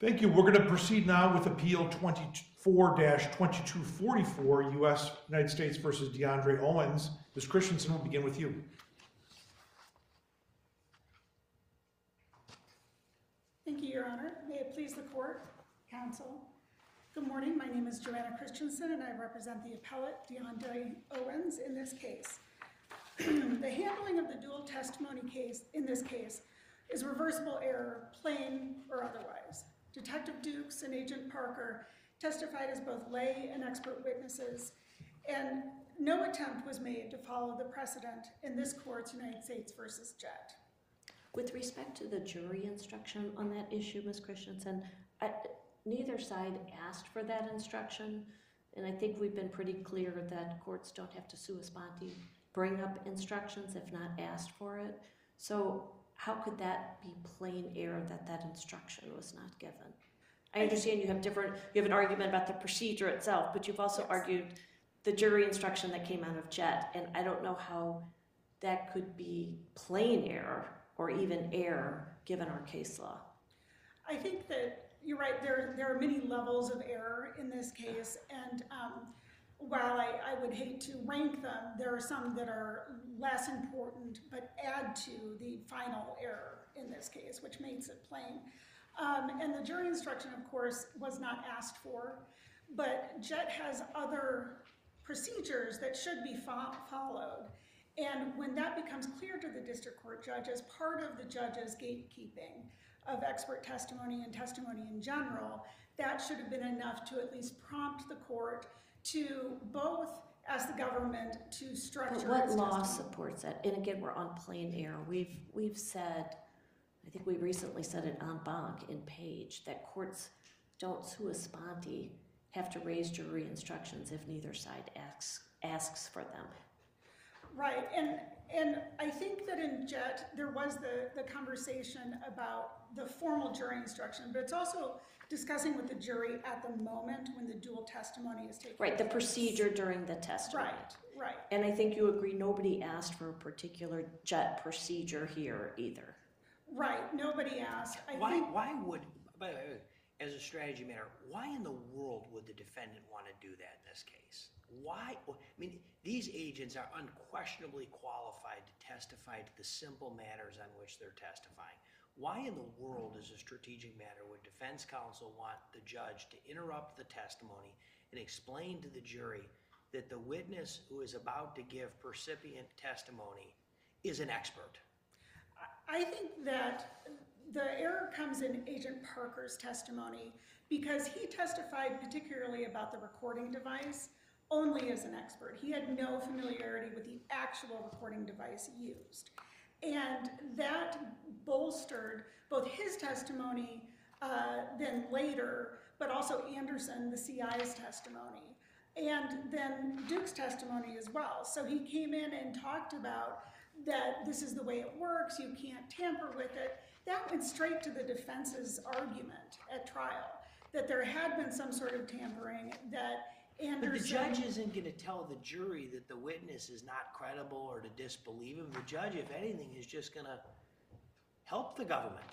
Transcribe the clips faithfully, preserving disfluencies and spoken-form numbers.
Thank you. We're going to proceed now with Appeal twenty-four dash twenty-two forty-four, U S United States versus DeAndre Owens. Miz Christensen, we'll begin with you. Thank you, Your Honor. May it please the court, counsel. Good morning. My name is Joanna Christensen, and I represent the appellate DeAndre Owens in this case. The handling of the dual testimony case in this case is reversible error, plain or otherwise. Detective Dukes and Agent Parker testified as both lay and expert witnesses, and no attempt was made to follow the precedent in this court's United States versus Jett. With respect to the jury instruction on that issue, Miz Christensen, I, neither side asked for that instruction, and I think we've been pretty clear that courts don't have to sua sponte bring up instructions if not asked for it. So how could that be plain error that that instruction was not given? I understand you have different, you have an argument about the procedure itself, but you've also Yes. argued the jury instruction that came out of Jett, and I don't know how that could be plain error or even error given our case law. I think that you're right. There, there are many levels of error in this case, and um, while I, I would hate to rank them, there are some that are less important but add to the final error in this case, which makes it plain. Um, and the jury instruction, of course, was not asked for, but Jett has other procedures that should be fo followed. And when that becomes clear to the district court judge as part of the judge's gatekeeping of expert testimony and testimony in general, that should have been enough to at least prompt the court to both ask the government to structure. But what its law testimony. supports that? And again, we're on plain error. We've we've said, I think we recently said it en banc in Page, that courts don't sua sponte have to raise jury instructions if neither side asks asks for them. Right, and and I think that in Jett there was the, the conversation about the formal jury instruction, but it's also discussing with the jury at the moment when the dual testimony is taking Right, the place. procedure during the testimony. Right, right. And I think you agree nobody asked for a particular Jett procedure here either. Right, nobody asked. I Why, think, why would, by the way, as a strategy matter, why in the world would the defendant want to do that in this case? Why? I mean, these agents are unquestionably qualified to testify to the simple matters on which they're testifying. Why in the world, as a strategic matter, would defense counsel want the judge to interrupt the testimony and explain to the jury that the witness who is about to give percipient testimony is an expert? I think that the error comes in Agent Parker's testimony because he testified particularly about the recording device only as an expert. He had no familiarity with the actual recording device used. And that bolstered both his testimony uh, then later, but also Anderson, the C I's testimony, and then Duke's testimony as well. So he came in and talked about that this is the way it works, you can't tamper with it. That went straight to the defense's argument at trial, that there had been some sort of tampering, that Anderson... But the judge isn't going to tell the jury that the witness is not credible or to disbelieve him. The judge, if anything, is just going to help the government.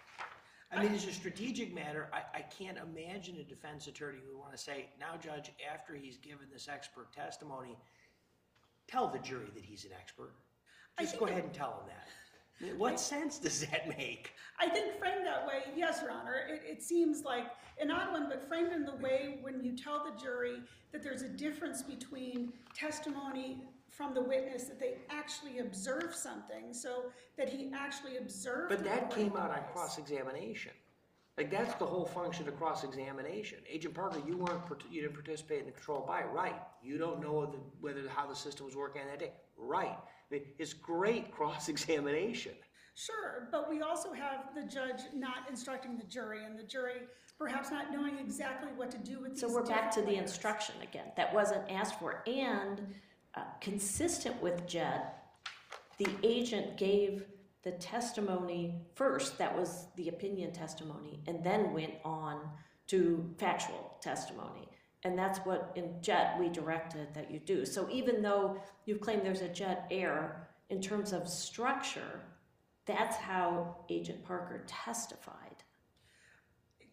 I mean, as a strategic matter, I, I can't imagine a defense attorney who would want to say, now, Judge, after he's given this expert testimony, tell the jury that he's an expert. Just go ahead and tell him that. What I, sense does that make? I think framed that way, yes, Your Honor. It, it seems like an odd one, but framed in the way when you tell the jury that there's a difference between testimony from the witness, that they actually observe something, so that he actually observed. But that came out device. on cross-examination. Like, that's the whole function of cross-examination. Agent Parker, you weren't, you didn't participate in the control by, right? You don't know the, whether how the system was working on that day, right? I mean, it's great cross-examination. Sure, but we also have the judge not instructing the jury, and the jury perhaps not knowing exactly what to do with these. So we're back to the layers. instruction again. That wasn't asked for. And uh, consistent with Jett, the agent gave the testimony first, that was the opinion testimony, and then went on to factual testimony. And that's what in Jett we directed that you do. So even though you've claimed there's a Jett error, in terms of structure, that's how Agent Parker testified.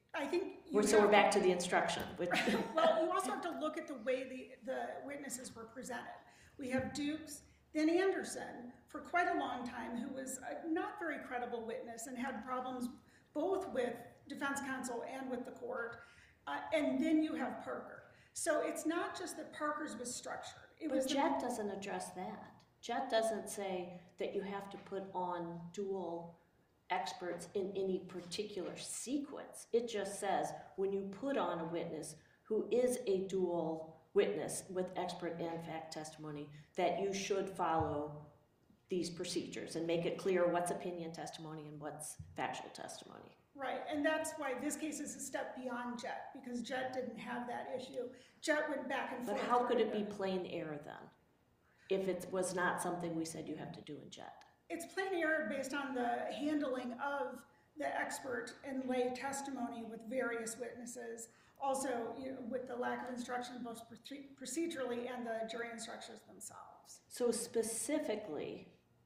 I think you We're- So we're have- back to the instruction. which- Well, you also have to look at the way the, the witnesses were presented. We have Dukes, then Anderson, for quite a long time, who was a not very credible witness and had problems both with defense counsel and with the court. Uh, and then you have Parker. So it's not just that Parker's was structured. It was But the- Jett doesn't address that. Jett doesn't say that you have to put on dual experts in any particular sequence. It just says when you put on a witness who is a dual witness with expert and fact testimony, that you should follow these procedures and make it clear what's opinion testimony and what's factual testimony. Right, and that's why this case is a step beyond Jett, because Jett didn't have that issue. Jett went back and But forth. how could it be with plain error then, if it was not something we said you have to do in Jett? It's plain error based on the handling of the expert and lay testimony with various witnesses. Also, you know, with the lack of instruction both procedurally and the jury instructions themselves. So specifically,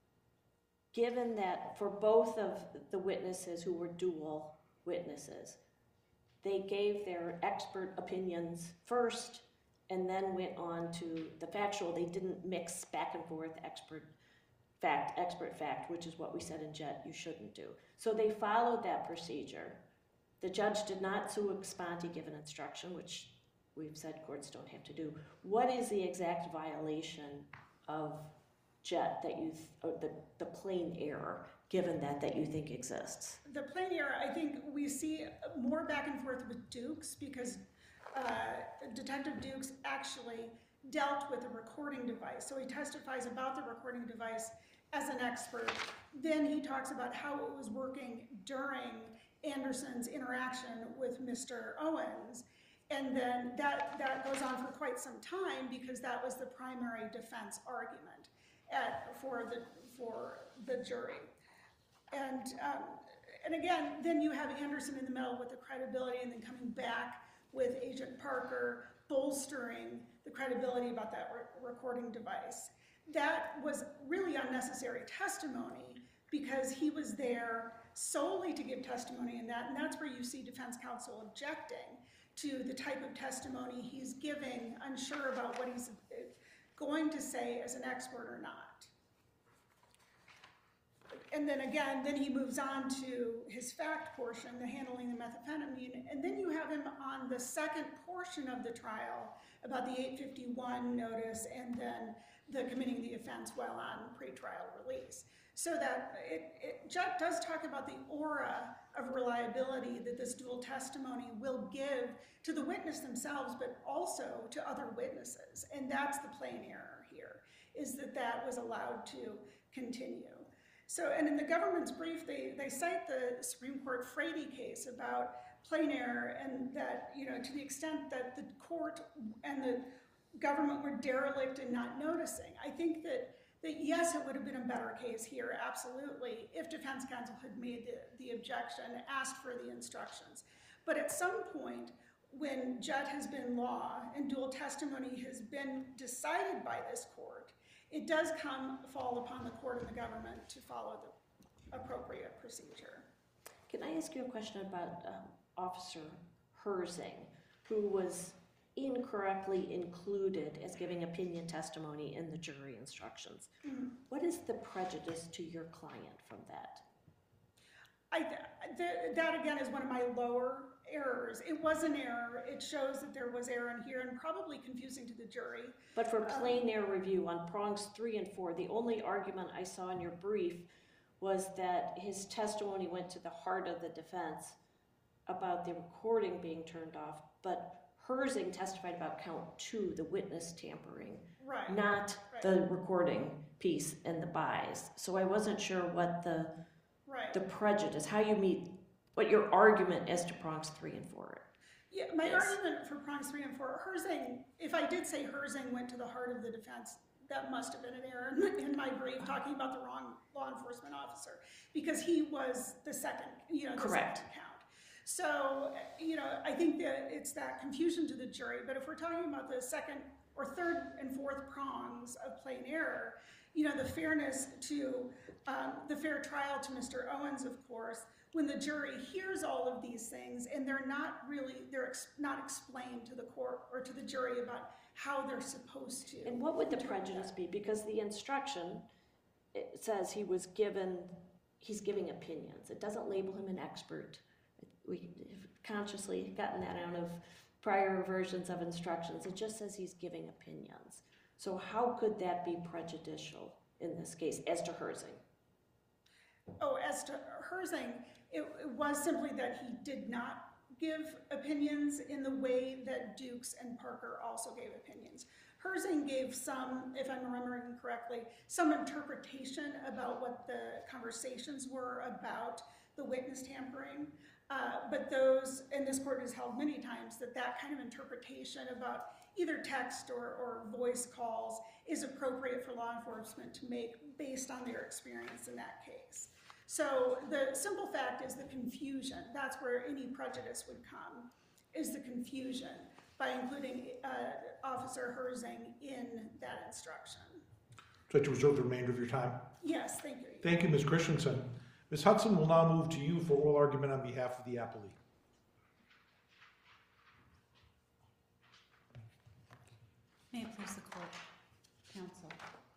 given that for both of the witnesses who were dual witnesses, they gave their expert opinions first and then went on to the factual. They didn't mix back and forth expert fact, expert fact, which is what we said in Jett you shouldn't do. So they followed that procedure. The judge did not sua sponte give an instruction, which we've said courts don't have to do. What is the exact violation of Jett that you, th or the, the plain error, given that, that you think exists? The plain error, I think we see more back and forth with Dukes because uh, Detective Dukes actually dealt with a recording device. So he testifies about the recording device as an expert. Then he talks about how it was working during Anderson's interaction with Mister Owens. And then that, that goes on for quite some time because that was the primary defense argument at, for, the, for the jury. And, um, and again, then you have Anderson in the middle with the credibility and then coming back with Agent Parker bolstering the credibility about that re recording device. That was really unnecessary testimony because he was there solely to give testimony in that, and that's where you see defense counsel objecting to the type of testimony he's giving, unsure about what he's going to say as an expert or not. And then again, then he moves on to his fact portion, the handling the methamphetamine, and then you have him on the second portion of the trial about the eight fifty-one notice and then the committing the offense while on pretrial release. So that it, it Jett does talk about the aura of reliability that this dual testimony will give to the witness themselves, but also to other witnesses. And that's the plain error here, is that that was allowed to continue. So, and in the government's brief, they, they cite the Supreme Court Frady case about plain error and that, you know, to the extent that the court and the government were derelict in not noticing. I think that, that yes, it would have been a better case here, absolutely, if defense counsel had made the, the objection, asked for the instructions. But at some point, when Jett has been law and dual testimony has been decided by this court, it does come fall upon the court and the government to follow the appropriate procedure. Can I ask you a question about um, Officer Herzing, who was incorrectly included as giving opinion testimony in the jury instructions? Mm-hmm. What is the prejudice to your client from that? I, th that again is one of my lower errors. It was an error. It shows that there was error in here and probably confusing to the jury. But for plain error review on prongs three and four, the only argument I saw in your brief was that his testimony went to the heart of the defense about the recording being turned off, but Herzing testified about count two, the witness tampering, right. not right. the recording piece and the buys. So I wasn't sure what the right. the prejudice, how you meet, what your argument as to prongs three and four. Yeah, my Yes. argument for prongs three and four, Herzing, if I did say Herzing went to the heart of the defense, that must have been an error in my brief, talking about the wrong law enforcement officer, because he was the second, you know, the Correct. second count. So, you know, I think that it's that confusion to the jury, but if we're talking about the second or third and fourth prongs of plain error, you know, the fairness to, um, the fair trial to Mister Owens, of course, when the jury hears all of these things and they're not really, they're ex- not explained to the court or to the jury about how they're supposed to. And what would the prejudice be? Because the instruction, it says he was given, he's giving opinions. It doesn't label him an expert. We have consciously gotten that out of prior versions of instructions. It just says he's giving opinions. So how could that be prejudicial in this case, as to Herzing? Oh, as to Herzing, it, it was simply that he did not give opinions in the way that Dukes and Parker also gave opinions. Herzing gave some, if I'm remembering correctly, some interpretation about what the conversations were about the witness tampering. Uh, but those, and this court has held many times, that that kind of interpretation about either text or, or voice calls is appropriate for law enforcement to make based on their experience in that case. So the simple fact is the confusion. That's where any prejudice would come, is the confusion by including uh, Officer Herzing in that instruction. Would you like to reserve the remainder of your time? Yes, thank you. Thank you, Miz Christensen. Miz Hudson will now move to you for oral argument on behalf of the appellee. May it please the court, counsel.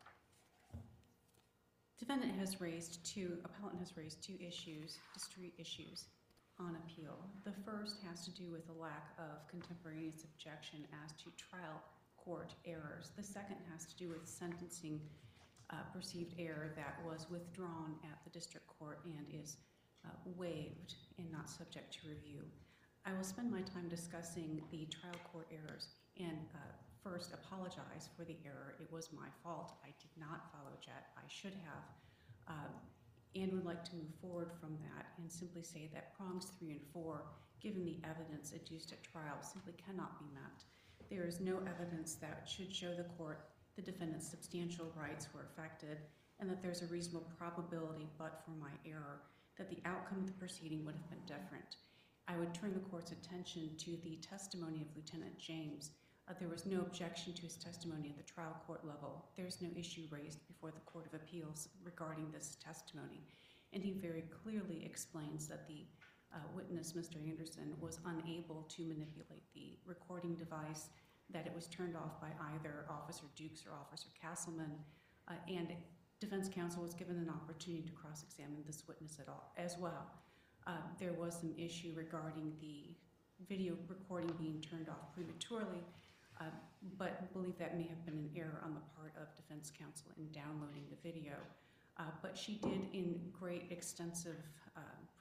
Defendant has raised two, appellant has raised two issues, discrete issues on appeal. The first has to do with a lack of contemporaneous objection as to trial court errors. The second has to do with sentencing uh, perceived error that was withdrawn at the district court and is uh, waived and not subject to review. I will spend my time discussing the trial court errors and uh, first apologize for the error. It was my fault. I did not follow Jet. I should have. Um, and would like to move forward from that and simply say that prongs three and four, given the evidence adduced at trial, simply cannot be met. There is no evidence that should show the court the defendant's substantial rights were affected and that there's a reasonable probability, but for my error, that the outcome of the proceeding would have been different. I would turn the court's attention to the testimony of Lieutenant James. Uh, there was no objection to his testimony at the trial court level. There's no issue raised before the Court of Appeals regarding this testimony. And he very clearly explains that the uh, witness, Mister Anderson, was unable to manipulate the recording device, that it was turned off by either Officer Dukes or Officer Castleman, uh, and defense counsel was given an opportunity to cross-examine this witness at all as well. Uh, there was some issue regarding the video recording being turned off prematurely, uh, but believe that may have been an error on the part of defense counsel in downloading the video. Uh, but she did, in great extensive uh,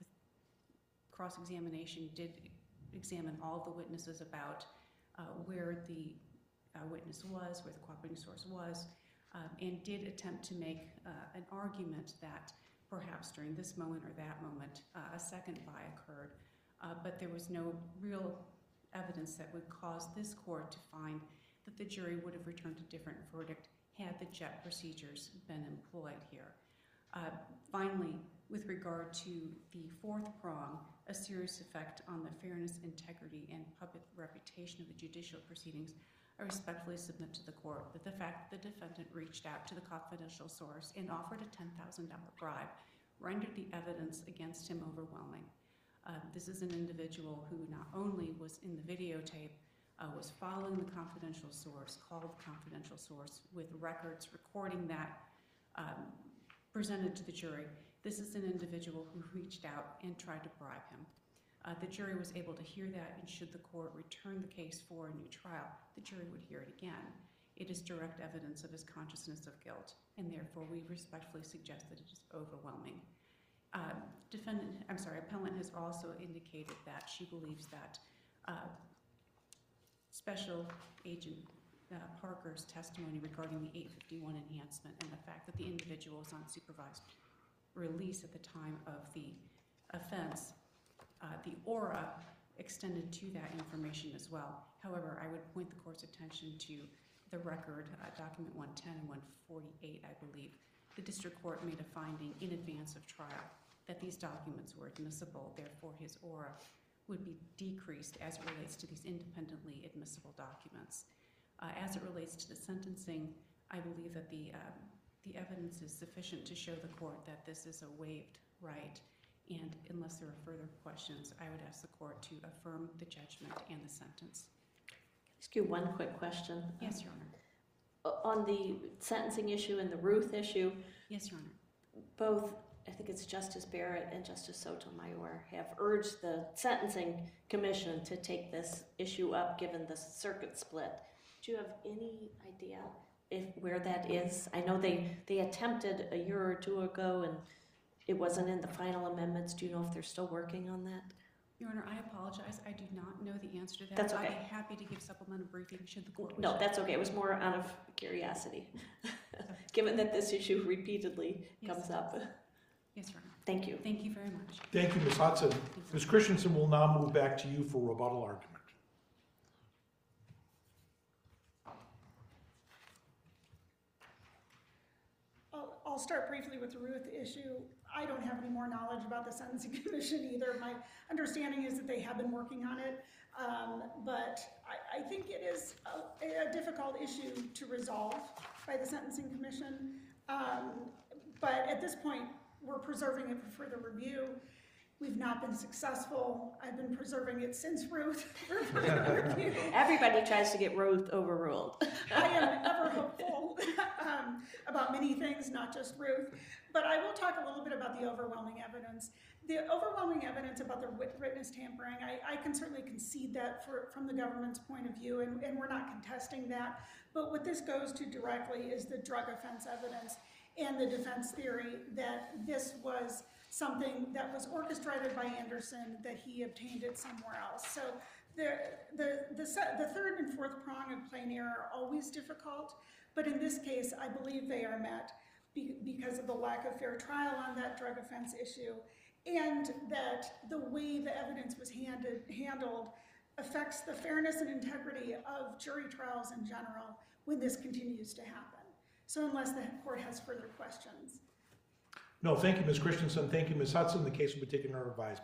cross-examination, did examine all the witnesses about uh, where the uh, witness was, where the cooperating source was, uh, and did attempt to make uh, an argument that perhaps during this moment or that moment uh, a second buy occurred, uh, but there was no real evidence that would cause this court to find that the jury would have returned a different verdict had the Jet procedures been employed here. Uh, finally, with regard to the fourth prong, a serious effect on the fairness, integrity, and public reputation of the judicial proceedings, I respectfully submit to the court that the fact that the defendant reached out to the confidential source and offered a ten thousand dollar bribe rendered the evidence against him overwhelming. Uh, this is an individual who not only was in the videotape, uh, was following the confidential source, called the confidential source with records recording that um, presented to the jury. This is an individual who reached out and tried to bribe him. Uh, the jury was able to hear that, and should the court return the case for a new trial, the jury would hear it again. It is direct evidence of his consciousness of guilt, and therefore we respectfully suggest that it is overwhelming. Uh, defendant, I'm sorry, appellant has also indicated that she believes that uh, Special Agent uh, Parker's testimony regarding the eight fifty-one enhancement and the fact that the individual was on supervised release at the time of the offense, uh, the aura extended to that information as well. However, I would point the court's attention to the record, uh, document one ten and one forty-eight, I believe. The district court made a finding in advance of trial that these documents were admissible, therefore his aura would be decreased as it relates to these independently admissible documents. Uh, as it relates to the sentencing, I believe that the, uh, the evidence is sufficient to show the court that this is a waived right And unless there are further questions, I would ask the court to affirm the judgment and the sentence. Ask you one quick question. Yes, Your Honor. Uh, On the sentencing issue and the Ruth issue, Yes, Your Honor. both, I think it's Justice Barrett and Justice Sotomayor, have urged the Sentencing Commission to take this issue up, given the circuit split. Do you have any idea if where that is? I know they, they attempted a year or two ago, and it wasn't in the final amendments. Do you know if they're still working on that? Your Honor, I apologize. I do not know the answer to that. That's I'd okay. be happy to give supplemental briefing should the court wish. No, that's okay. It was more out of curiosity, given that this issue repeatedly Yes. comes up. Yes, Your Honor. Thank you. Thank you very much. Thank you, Miz Hudson. Miz Christensen will now move back to you for rebuttal argument. I'll, I'll start briefly with the Ruth issue. I don't have any more knowledge about the Sentencing Commission either. My understanding is that they have been working on it, um, but I, I think it is a, a difficult issue to resolve by the Sentencing Commission. Um, but at this point, we're preserving it for further review. We've not been successful. I've been preserving it since Ruth for further review. Everybody tries to get Ruth overruled. I am ever hopeful um, about many things, not just Ruth. But I will talk a little bit about the overwhelming evidence. The overwhelming evidence about the wit- witness tampering, I, I can certainly concede that for, from the government's point of view, and, and we're not contesting that. But what this goes to directly is the drug offense evidence and the defense theory that this was something that was orchestrated by Anderson, that he obtained it somewhere else. So the, the, the, se- the third and fourth prong of plain error are always difficult, but in this case, I believe they are met be- because of the lack of fair trial on that drug offense issue, and that the way the evidence was handed, handled affects the fairness and integrity of jury trials in general when this continues to happen. So unless the court has further questions. No, thank you, Miz Christensen. Thank you, Miz Hudson. The case will be taken under advisement.